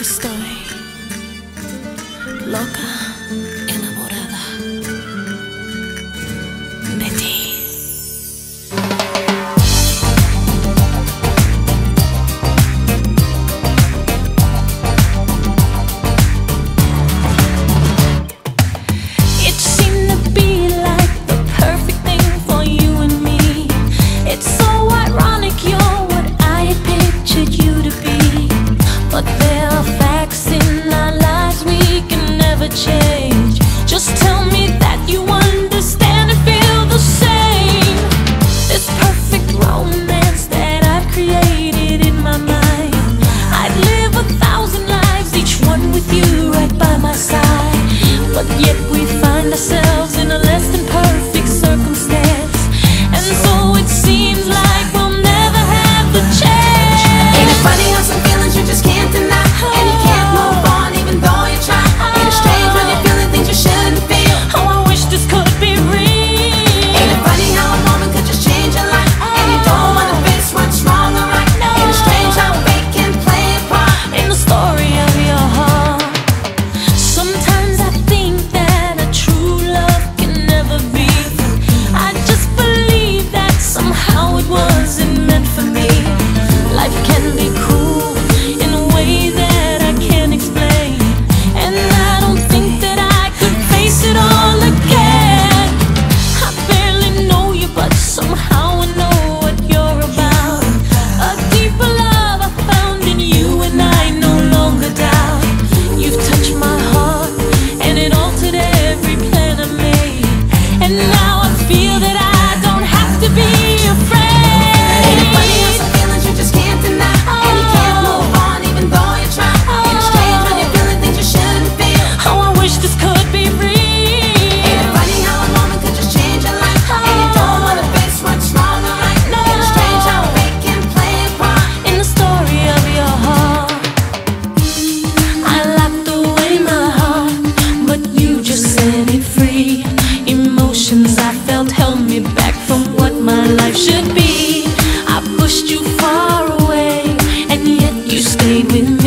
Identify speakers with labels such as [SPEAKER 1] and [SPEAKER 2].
[SPEAKER 1] Estoy loca, enamorada de ti. It seemed to be like the perfect thing for you and me. It's so ironic you're what I had pictured you to be, but there are facts in our lives we can never change. Just tell me that you understand and feel the same. This perfect romance that I've created in my mind, I'd live 1,000 lives, each one with you right by my side. But yet we find ourselves in a less than perfect circumstance, and so it seems like we'll never have the chance.
[SPEAKER 2] Ain't it funny how some feelings you just can't deny, and you can't move on even though you try. Ain't it strange when you're feeling things you shouldn't feel?
[SPEAKER 1] Oh, I wish this could be real.
[SPEAKER 2] Ain't it funny how a moment could just change your life, and you don't wanna face what's wrong or right? Ain't it strange how fate can play a part
[SPEAKER 1] In the story of your heart, sometimes I think that a true love can never be. I just believe that somehow it wasn't meant for me. Life can be cruel in a way that I can't explain, and I don't think that I could face it all again. I barely know you, but somehow I know what you're about. A deeper love I found in you, and I no longer doubt. You've touched my heart, and it altered every plan I made, and now I feel that I don't have to be afraid.
[SPEAKER 2] Ain't it funny how some feelings you just can't deny, and you can't move on even though you try? Ain't it strange when you're feeling things you shouldn't feel?
[SPEAKER 1] Oh, I wish this could be real.
[SPEAKER 2] Ain't it funny how a moment could just change your life, and you don't wanna face what's wrong or right? Ain't it strange how fate can play a part
[SPEAKER 1] In the story of your heart, I locked away my heart, but you just set it free. Emotions I felt held me back from what my life should be. I pushed you far away, and yet you stayed with me.